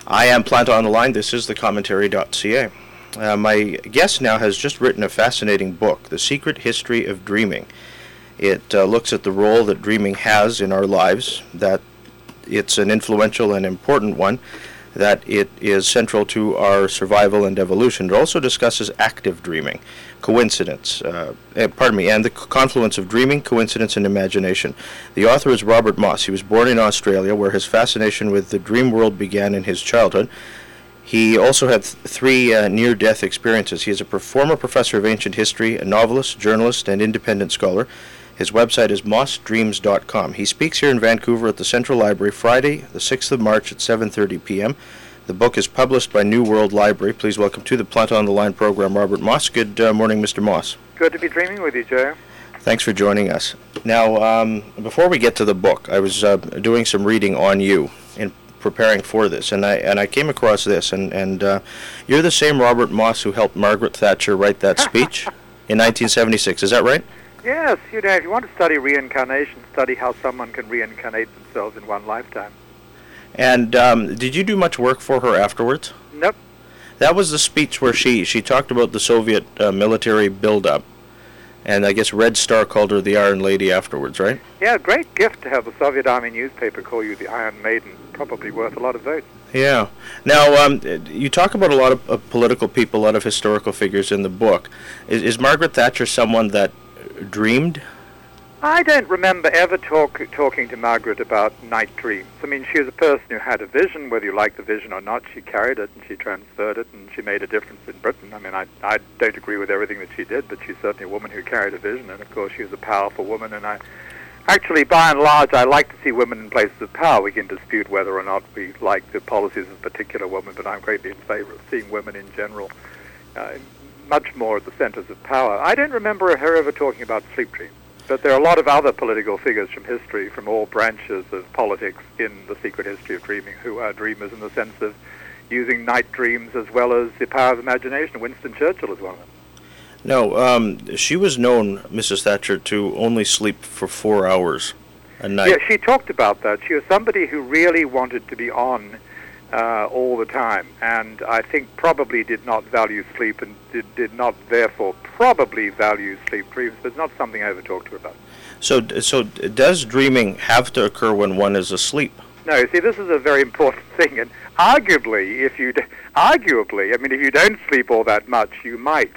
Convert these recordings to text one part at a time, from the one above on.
I am Plant on the Line. This is thecommentary.ca. My guest now has just written a fascinating book, The Secret History of Dreaming. It looks at the role that dreaming has in our lives, that it's an influential and important one, that it is central to our survival and evolution. It also discusses active dreaming, coincidence, and the confluence of dreaming, coincidence, and imagination. The author is Robert Moss. He was born in Australia, where his fascination with the dream world began in his childhood. He also had three near-death experiences. He is a former professor of ancient history, a novelist, journalist, and independent scholar. His website is mossdreams.com. He speaks here in Vancouver at the Central Library Friday, the 6th of March at 7:30 p.m. The book is published by New World Library. Please welcome to the Plant on the Line program, Robert Moss. Good morning, Mr. Moss. Good to be dreaming with you, Joe. Thanks for joining us. Now, before we get to the book, I was doing some reading on you in preparing for this, and I came across this, and you're the same Robert Moss who helped Margaret Thatcher write that speech in 1976. Is that right? Yes, if you want to study reincarnation, study how someone can reincarnate themselves in one lifetime. And did you do much work for her afterwards? Nope. That was the speech where she talked about the Soviet military buildup, and I guess Red Star called her the Iron Lady afterwards, right? Yeah, great gift to have the Soviet Army newspaper call you the Iron Maiden. Probably worth a lot of votes. Yeah. Now, you talk about a lot of political people, a lot of historical figures in the book. Is Margaret Thatcher someone that dreamed? I don't remember ever talking to Margaret about night dreams. I mean, she was a person who had a vision, whether you like the vision or not. She carried it and she transferred it and she made a difference in Britain. I mean, I don't agree with everything that she did, but she's certainly a woman who carried a vision, and of course she was a powerful woman, and actually, by and large, I like to see women in places of power. We can dispute whether or not we like the policies of a particular woman, but I'm greatly in favor of seeing women in general much more at the centers of power. I don't remember her ever talking about sleep dreams, but there are a lot of other political figures from history, from all branches of politics in The Secret History of Dreaming, who are dreamers in the sense of using night dreams as well as the power of imagination. Winston Churchill is one of them. No, she was known, Mrs. Thatcher, to only sleep for 4 hours a night. Yeah, she talked about that. She was somebody who really wanted to be on all the time, and I think probably did not value sleep and did not therefore probably value sleep dreams, but it's not something I ever talked to her about. So does dreaming have to occur when one is asleep? No, see, this is a very important thing, and arguably, if you don't sleep all that much, you might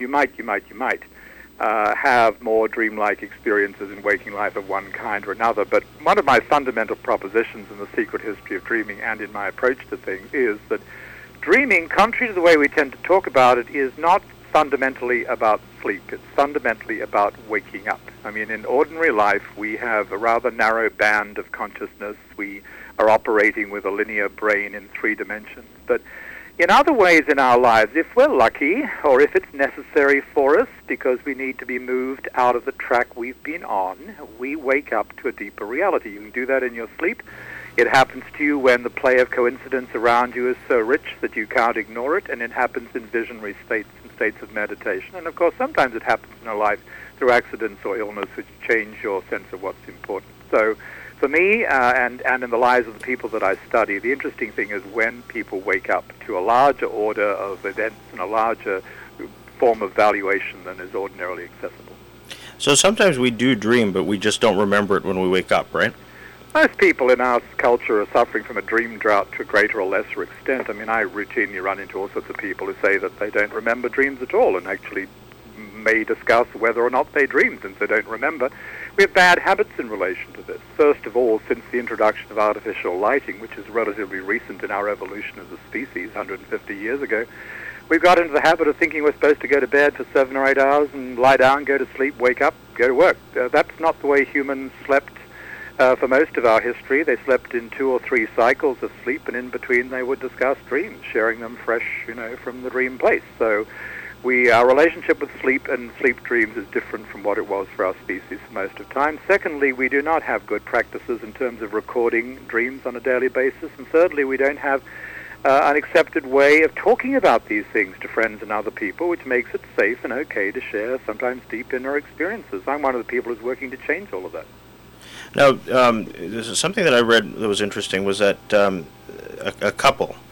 have more dreamlike experiences in waking life of one kind or another. But one of my fundamental propositions in The Secret History of Dreaming and in my approach to things is that dreaming, contrary to the way we tend to talk about it, is not fundamentally about sleep. It's fundamentally about waking up. I mean, in ordinary life, we have a rather narrow band of consciousness. We are operating with a linear brain in 3 dimensions. But in other ways in our lives, if we're lucky, or if it's necessary for us, because we need to be moved out of the track we've been on, we wake up to a deeper reality. You can do that in your sleep. It happens to you when the play of coincidence around you is so rich that you can't ignore it, and it happens in visionary states and states of meditation. And of course, sometimes it happens in our life through accidents or illness which change your sense of what's important. So for me, and in the lives of the people that I study, the interesting thing is when people wake up to a larger order of events and a larger form of valuation than is ordinarily accessible. So sometimes we do dream, but we just don't remember it when we wake up, right? Most people in our culture are suffering from a dream drought to a greater or lesser extent. I mean, I routinely run into all sorts of people who say that they don't remember dreams at all and actually may discuss whether or not they dreamed since they don't remember. We have bad habits in relation to this. First of all, since the introduction of artificial lighting, which is relatively recent in our evolution as a species, 150 years ago, we've got into the habit of thinking we're supposed to go to bed for 7 or 8 hours and lie down, go to sleep, wake up, go to work. That's not the way humans slept for most of our history. They slept in 2 or 3 cycles of sleep, and in between they would discuss dreams, sharing them fresh, from the dream place. So our relationship with sleep and sleep dreams is different from what it was for our species for most of the time. Secondly, we do not have good practices in terms of recording dreams on a daily basis. And thirdly, we don't have an accepted way of talking about these things to friends and other people, which makes it safe and okay to share sometimes deep inner experiences. I'm one of the people who's working to change all of that. Now, this is something that I read that was interesting was that a couple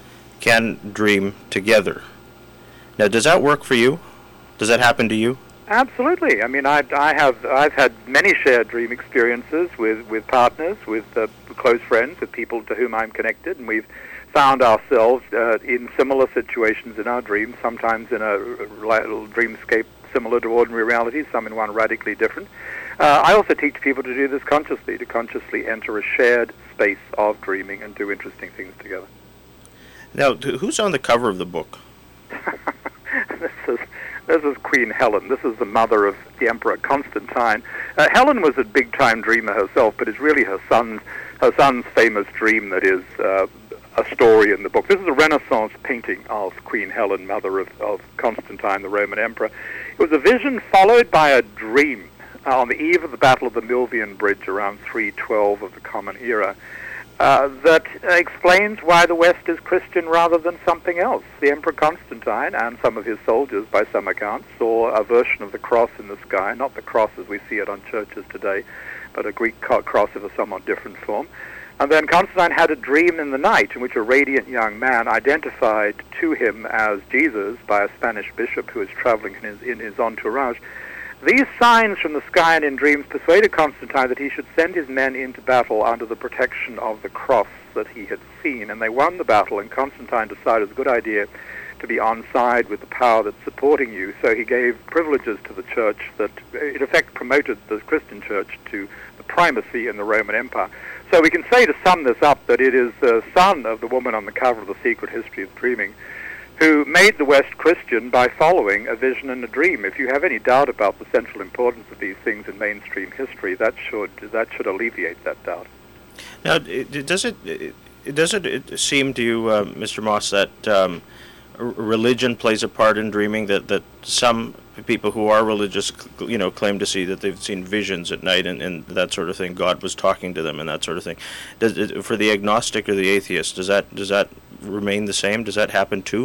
can dream together. Now, does that work for you? Does that happen to you? Absolutely. I mean, I've had many shared dream experiences with partners, with close friends, with people to whom I'm connected, and we've found ourselves in similar situations in our dreams, sometimes in a dreamscape similar to ordinary reality, some in one radically different. I also teach people to do this consciously, to consciously enter a shared space of dreaming and do interesting things together. Now, who's on the cover of the book? This is Queen Helen. This is the mother of the Emperor Constantine. Helen was a big-time dreamer herself, but it's really her son's famous dream that is a story in the book. This is a Renaissance painting of Queen Helen, mother of Constantine, the Roman Emperor. It was a vision followed by a dream on the eve of the Battle of the Milvian Bridge around 312 of the Common Era. That explains why the West is Christian rather than something else. The Emperor Constantine and some of his soldiers, by some accounts, saw a version of the cross in the sky, not the cross as we see it on churches today, but a Greek cross of a somewhat different form. And then Constantine had a dream in the night in which a radiant young man identified to him as Jesus by a Spanish bishop who was traveling in his entourage. These signs from the sky and in dreams persuaded Constantine that he should send his men into battle under the protection of the cross that he had seen. And they won the battle, and Constantine decided it was a good idea to be on side with the power that's supporting you. So he gave privileges to the church that, in effect, promoted the Christian church to the primacy in the Roman Empire. So we can say, to sum this up, that it is the son of the woman on the cover of The Secret History of Dreaming who made the West Christian by following a vision and a dream. If you have any doubt about the central importance of these things in mainstream history, that should alleviate that doubt. Now, does it seem to you, Mr. Moss, that religion plays a part in dreaming? That some people who are religious, claim to see that they've seen visions at night and that sort of thing. God was talking to them and that sort of thing. For the agnostic or the atheist, does that remain the same? Does that happen too?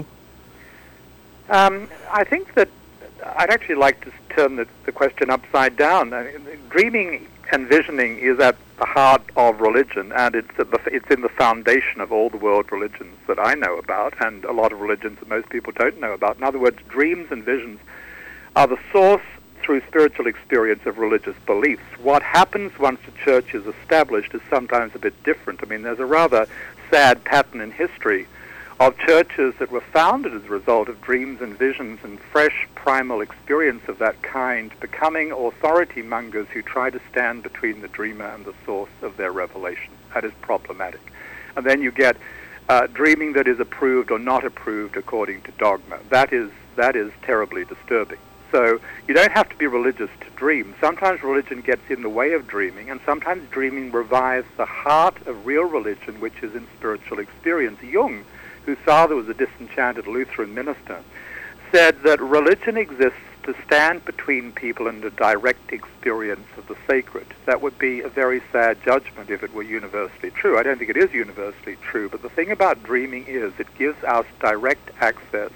I think that I'd actually like to turn the question upside down. Dreaming and visioning is at the heart of religion, and it's in the foundation of all the world religions that I know about, and a lot of religions that most people don't know about. In other words, dreams and visions are the source through spiritual experience of religious beliefs. What happens once the church is established is sometimes a bit different. I mean, there's a rather sad pattern in history of churches that were founded as a result of dreams and visions and fresh primal experience of that kind, becoming authority mongers who try to stand between the dreamer and the source of their revelation. That is problematic. And then you get dreaming that is approved or not approved according to dogma. That is terribly disturbing. So you don't have to be religious to dream. Sometimes religion gets in the way of dreaming, and sometimes dreaming revives the heart of real religion, which is in spiritual experience. Jung, whose father was a disenchanted Lutheran minister, said that religion exists to stand between people and a direct experience of the sacred. That would be a very sad judgment if it were universally true. I don't think it is universally true, but the thing about dreaming is it gives us direct access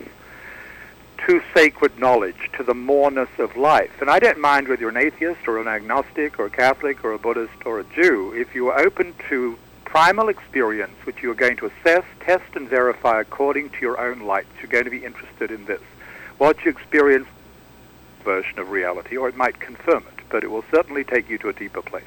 to sacred knowledge, to the moreness of life. And I don't mind whether you're an atheist or an agnostic or a Catholic or a Buddhist or a Jew. If you are open to primal experience, which you are going to assess, test, and verify according to your own lights, you're going to be interested in this. What you experience is a version of reality, or it might confirm it, but it will certainly take you to a deeper place.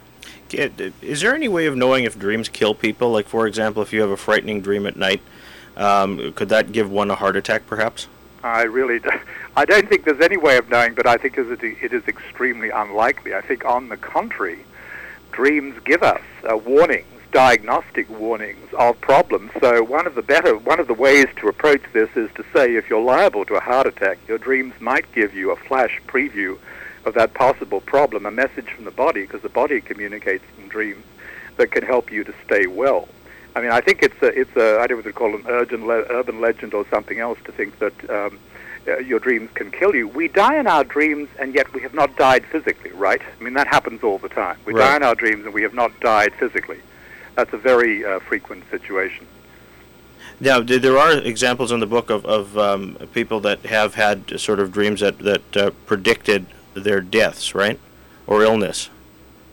Is there any way of knowing if dreams kill people? Like, for example, if you have a frightening dream at night, could that give one a heart attack, perhaps? I don't think there's any way of knowing, but I think it is extremely unlikely. I think, on the contrary, dreams give us warnings, diagnostic warnings of problems. So one of the ways to approach this is to say, if you're liable to a heart attack, your dreams might give you a flash preview of that possible problem, a message from the body, because the body communicates in dreams, that can help you to stay well. I mean, I think it's a I don't know whether to call it an urban legend or something else to think that your dreams can kill you. We die in our dreams, and yet we have not died physically, right? I mean, that happens all the time. We die in our dreams, and we have not died physically. That's a very frequent situation. Now, there are examples in the book of people that have had sort of dreams that predicted their deaths, right? Or illness.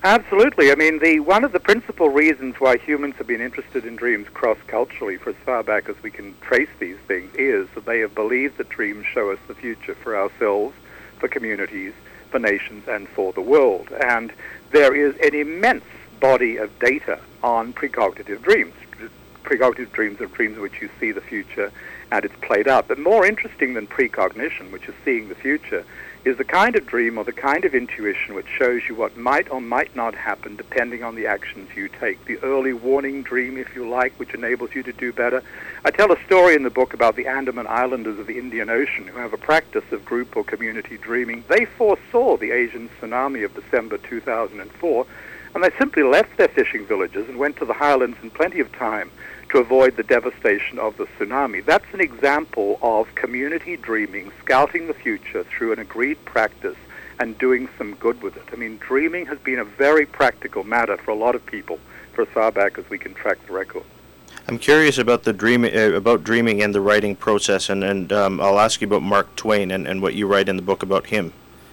Absolutely. I mean, one of the principal reasons why humans have been interested in dreams cross-culturally for as far back as we can trace these things is that they have believed that dreams show us the future for ourselves, for communities, for nations, and for the world. And there is an immense body of data on precognitive dreams. Precognitive dreams are dreams in which you see the future and it's played out. But more interesting than precognition, which is seeing the future, is the kind of dream or the kind of intuition which shows you what might or might not happen depending on the actions you take. The early warning dream, if you like, which enables you to do better. I tell a story in the book about the Andaman Islanders of the Indian Ocean who have a practice of group or community dreaming. They foresaw the Asian tsunami of December 2004, and they simply left their fishing villages and went to the highlands in plenty of time to avoid the devastation of the tsunami. That's an example of community dreaming, scouting the future through an agreed practice and doing some good with it. I mean, dreaming has been a very practical matter for a lot of people for as far back as we can track the record. I'm curious about the dreaming and the writing process, and I'll ask you about Mark Twain and what you write in the book about him.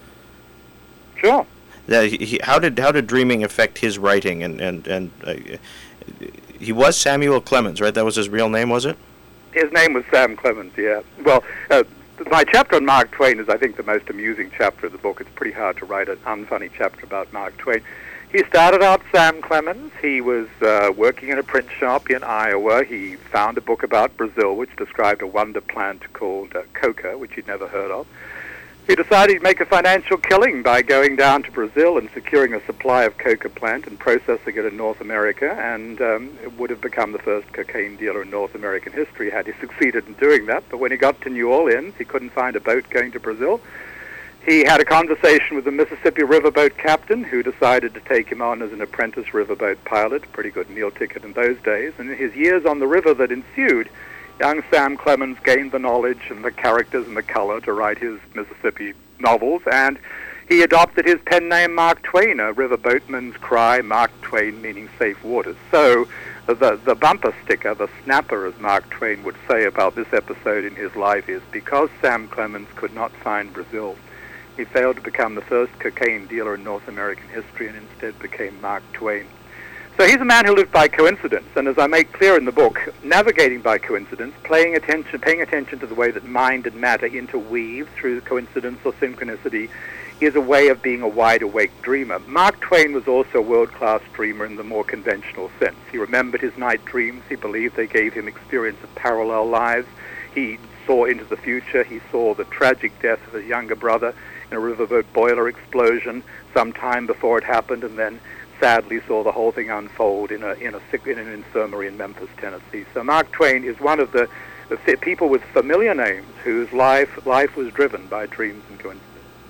Sure. How did dreaming affect his writing? And he was Samuel Clemens, right? That was his real name, was it? His name was Sam Clemens, yeah. Well, my chapter on Mark Twain is, I think, the most amusing chapter of the book. It's pretty hard to write an unfunny chapter about Mark Twain. He started out Sam Clemens. He was working in a print shop in Iowa. He found a book about Brazil, which described a wonder plant called coca, which he'd never heard of. He decided he'd make a financial killing by going down to Brazil and securing a supply of coca plant and processing it in North America, and it would have become the first cocaine dealer in North American history had he succeeded in doing that. But when he got to New Orleans, he couldn't find a boat going to Brazil. He had a conversation with the Mississippi riverboat captain, who decided to take him on as an apprentice riverboat pilot, pretty good meal ticket in those days. And in his years on the river that ensued, young Sam Clemens gained the knowledge and the characters and the color to write his Mississippi novels, and he adopted his pen name Mark Twain, a riverboatman's cry, Mark Twain meaning safe waters. So the bumper sticker, the snapper, as Mark Twain would say about this episode in his life, is because Sam Clemens could not find Brazil, he failed to become the first cocaine dealer in North American history and instead became Mark Twain. So he's a man who lived by coincidence, and as I make clear in the book, navigating by coincidence, paying attention to the way that mind and matter interweave through coincidence or synchronicity, is a way of being a wide-awake dreamer. Mark Twain was also a world-class dreamer in the more conventional sense. He remembered his night dreams. He believed they gave him experience of parallel lives. He saw into the future. He saw the tragic death of his younger brother in a riverboat boiler explosion some time before it happened, and then sadly saw the whole thing unfold in an infirmary in Memphis, Tennessee. So Mark Twain is one of the people with familiar names whose life was driven by dreams and coincidence.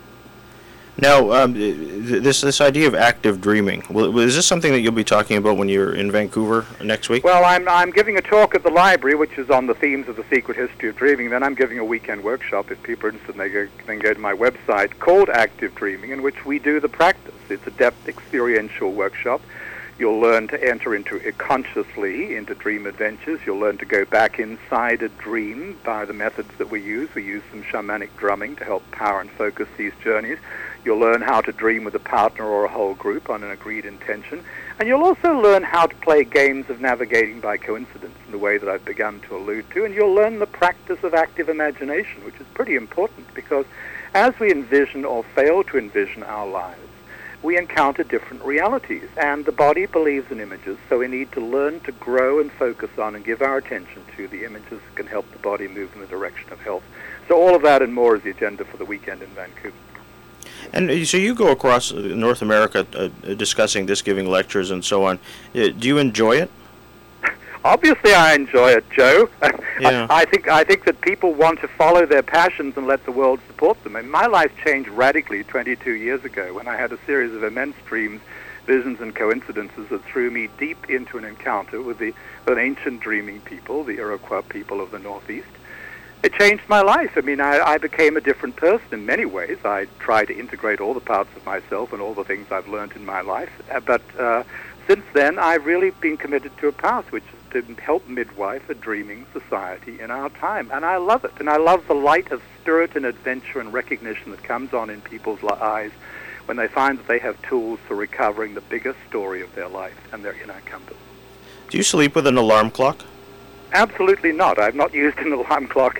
Now, this idea of active dreaming, is this something that you'll be talking about when you're in Vancouver next week? Well, I'm giving a talk at the library, which is on the themes of the secret history of dreaming. Then I'm giving a weekend workshop. If people are interested, they can go to my website, called Active Dreaming, in which we do the practice. It's a depth experiential workshop. You'll learn to enter consciously into dream adventures. You'll learn to go back inside a dream by the methods that we use. We use some shamanic drumming to help power and focus these journeys. You'll learn how to dream with a partner or a whole group on an agreed intention. And you'll also learn how to play games of navigating by coincidence in the way that I've begun to allude to. And you'll learn the practice of active imagination, which is pretty important because as we envision or fail to envision our lives, we encounter different realities, and the body believes in images, so we need to learn to grow and focus on and give our attention to the images that can help the body move in the direction of health. So all of that and more is the agenda for the weekend in Vancouver. And so you go across North America discussing this, giving lectures and so on. Do you enjoy it? Obviously I enjoy it, Joe. Yeah. I think that people want to follow their passions and let the world support them. And my life changed radically 22 years ago when I had a series of immense dreams, visions, and coincidences that threw me deep into an encounter with an ancient dreaming people, the Iroquois people of the Northeast. It changed my life. I mean, I became a different person in many ways. I tried to integrate all the parts of myself and all the things I've learned in my life. But since then, I've really been committed to a path which is to help midwife a dreaming society in our time. And I love it. And I love the light of spirit and adventure and recognition that comes on in people's eyes when they find that they have tools for recovering the biggest story of their life and their inner compass. Do you sleep with an alarm clock? Absolutely not. I've not used an alarm clock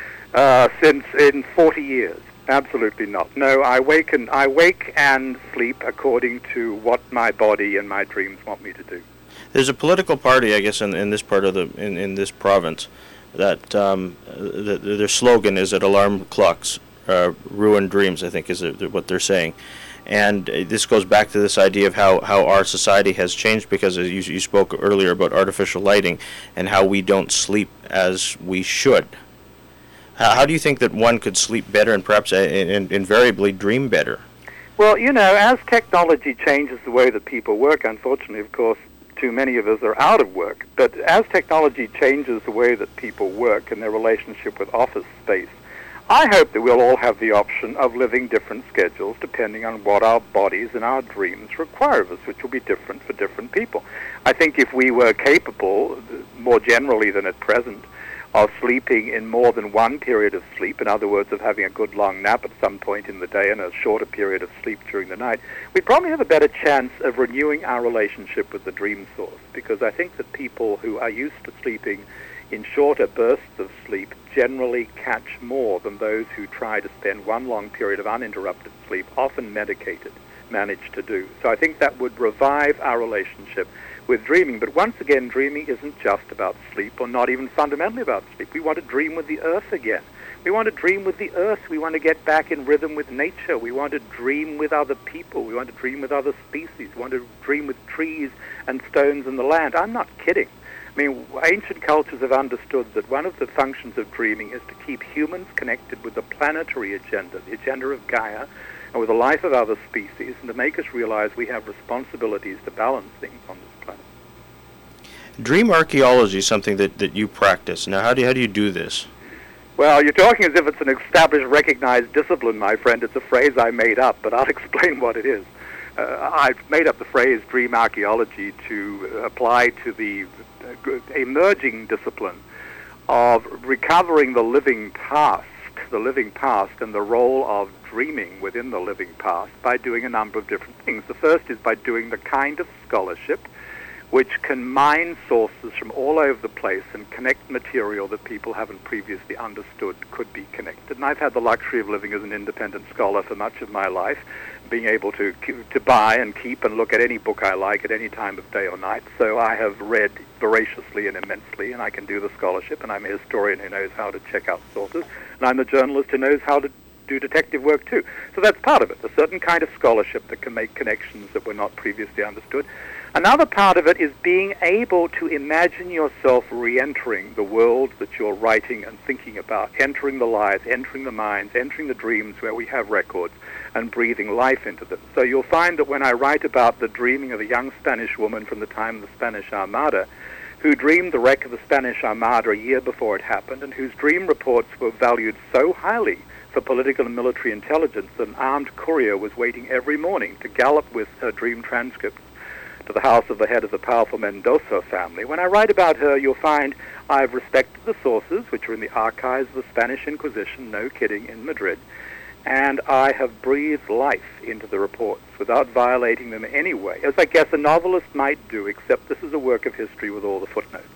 since in 40 years. Absolutely not. No, I wake and sleep according to what my body and my dreams want me to do. There's a political party, I guess, in this part of in this province, that their slogan is that alarm clocks ruin dreams, I think is what they're saying. And this goes back to this idea of how our society has changed, because you spoke earlier about artificial lighting and how we don't sleep as we should. How do you think that one could sleep better and perhaps invariably dream better? Well, as technology changes the way that people work, unfortunately, of course, too many of us are out of work. But as technology changes the way that people work and their relationship with office space, I hope that we'll all have the option of living different schedules depending on what our bodies and our dreams require of us, which will be different for different people. I think if we were capable, more generally than at present, of sleeping in more than one period of sleep, in other words, of having a good long nap at some point in the day and a shorter period of sleep during the night, we'd probably have a better chance of renewing our relationship with the dream source, because I think that people who are used to sleeping in shorter bursts of sleep generally catch more than those who try to spend one long period of uninterrupted sleep, often medicated, manage to do. So I think that would revive our relationship with dreaming. But once again, dreaming isn't just about sleep, or not even fundamentally about sleep. We want to dream with the earth again. We want to dream with the earth. We want to get back in rhythm with nature. We want to dream with other people. We want to dream with other species. We want to dream with trees and stones and the land. I'm not kidding. I mean, ancient cultures have understood that one of the functions of dreaming is to keep humans connected with the planetary agenda, the agenda of Gaia, and with the life of other species, and to make us realize we have responsibilities to balance things on this planet. Dream archaeology is something that you practice. Now, how do you do this? Well, you're talking as if it's an established, recognized discipline, my friend. It's a phrase I made up, but I'll explain what it is. I've made up the phrase dream archaeology to apply to the emerging discipline of recovering the living past and the role of dreaming within the living past by doing a number of different things. The first is by doing the kind of scholarship which can mine sources from all over the place and connect material that people haven't previously understood could be connected. And I've had the luxury of living as an independent scholar for much of my life, being able to buy and keep and look at any book I like at any time of day or night. So I have read voraciously and immensely, and I can do the scholarship, and I'm a historian who knows how to check out sources, and I'm a journalist who knows how to do detective work too. So that's part of it, a certain kind of scholarship that can make connections that were not previously understood. Another part of it is being able to imagine yourself re-entering the world that you're writing and thinking about, entering the lives, entering the minds, entering the dreams where we have records, and breathing life into them. So you'll find that when I write about the dreaming of a young Spanish woman from the time of the Spanish Armada, who dreamed the wreck of the Spanish Armada a year before it happened, and whose dream reports were valued so highly for political and military intelligence that an armed courier was waiting every morning to gallop with her dream transcripts to the house of the head of the powerful Mendoza family. When I write about her, you'll find I've respected the sources, which are in the archives of the Spanish Inquisition, no kidding, in Madrid, and I have breathed life into the reports without violating them in any way, as I guess a novelist might do, except this is a work of history with all the footnotes.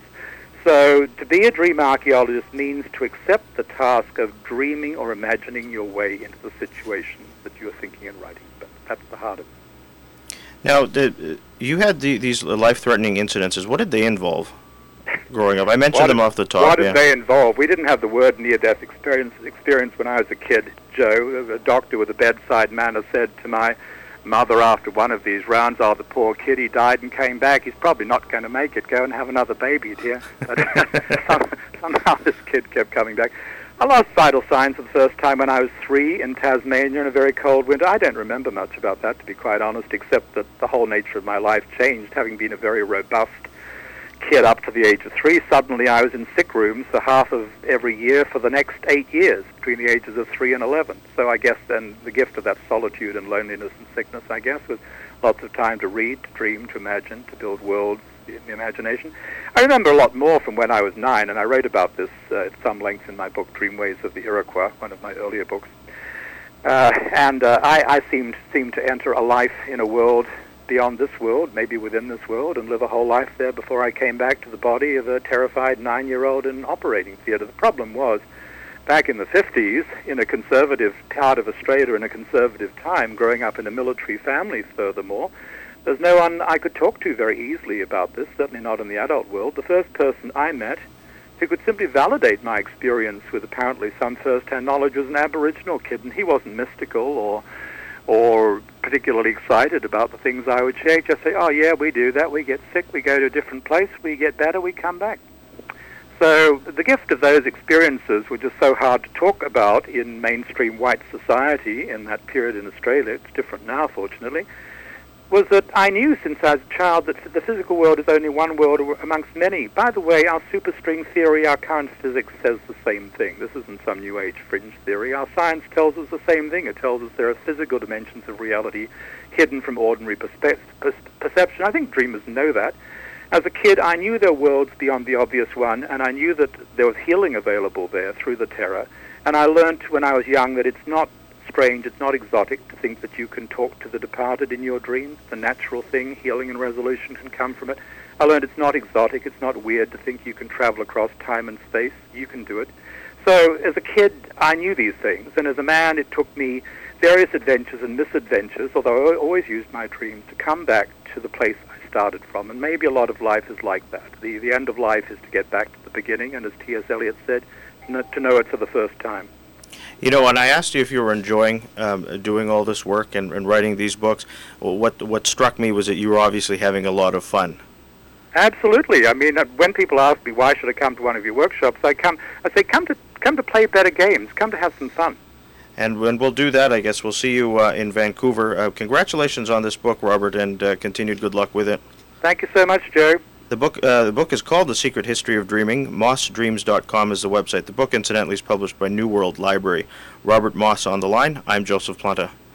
So to be a dream archaeologist means to accept the task of dreaming or imagining your way into the situations that you're thinking and writing about. That's the heart of it. Now, you had these life-threatening incidences. What did they involve growing up? I mentioned them off the top. What did they involve? We didn't have the word near-death experience when I was a kid, Joe. A doctor with a bedside manner said to my mother after one of these rounds, "Oh, the poor kid, he died and came back. He's probably not going to make it. Go and have another baby, dear." But somehow this kid kept coming back. I lost vital signs for the first time when I was 3 in Tasmania in a very cold winter. I don't remember much about that, to be quite honest, except that the whole nature of my life changed. Having been a very robust kid up to the age of 3, suddenly I was in sick rooms for half of every year for the next 8 years, between the ages of 3 and 11. So I guess then the gift of that solitude and loneliness and sickness, I guess, was lots of time to read, to dream, to imagine, to build worlds in the imagination. I remember a lot more from when I was 9, and I wrote about this at some length in my book, Dreamways of the Iroquois, one of my earlier books. I seemed to enter a life in a world beyond this world, maybe within this world, and live a whole life there before I came back to the body of a terrified 9-year-old in an operating theatre. The problem was, back in the 50s, in a conservative part of Australia, in a conservative time, growing up in a military family furthermore, there's no one I could talk to very easily about this, certainly not in the adult world. The first person I met who could simply validate my experience with apparently some first-hand knowledge was an Aboriginal kid, and he wasn't mystical or particularly excited about the things I would share. Just say, oh yeah, we do that, we get sick, we go to a different place, we get better, we come back. So the gift of those experiences, which is so hard to talk about in mainstream white society in that period in Australia, it's different now fortunately, was that I knew since I was a child that the physical world is only one world amongst many. By the way, our superstring theory, our current physics says the same thing. This isn't some New Age fringe theory. Our science tells us the same thing. It tells us there are physical dimensions of reality hidden from ordinary perception. I think dreamers know that. As a kid, I knew there were worlds beyond the obvious one, and I knew that there was healing available there through the terror. And I learned when I was young that it's not strange, it's not exotic to think that you can talk to the departed in your dreams. It's a natural thing. Healing and resolution can come from it. I learned it's not exotic, it's not weird to think you can travel across time and space. You can do it. So as a kid, I knew these things, and as a man, it took me various adventures and misadventures, although I always used my dreams to come back to the place I started from, and maybe a lot of life is like that. The end of life is to get back to the beginning, and as T.S. Eliot said, to know it for the first time. You know, when I asked you if you were enjoying doing all this work and writing these books, what struck me was that you were obviously having a lot of fun. Absolutely. I mean, when people ask me why should I come to one of your workshops, I say come to play better games, come to have some fun. And when we'll do that, I guess we'll see you in Vancouver. Congratulations on this book, Robert, and continued good luck with it. Thank you so much, Joe. The book is called The Secret History of Dreaming. MossDreams.com is the website. The book, incidentally, is published by New World Library. Robert Moss on the line. I'm Joseph Planta.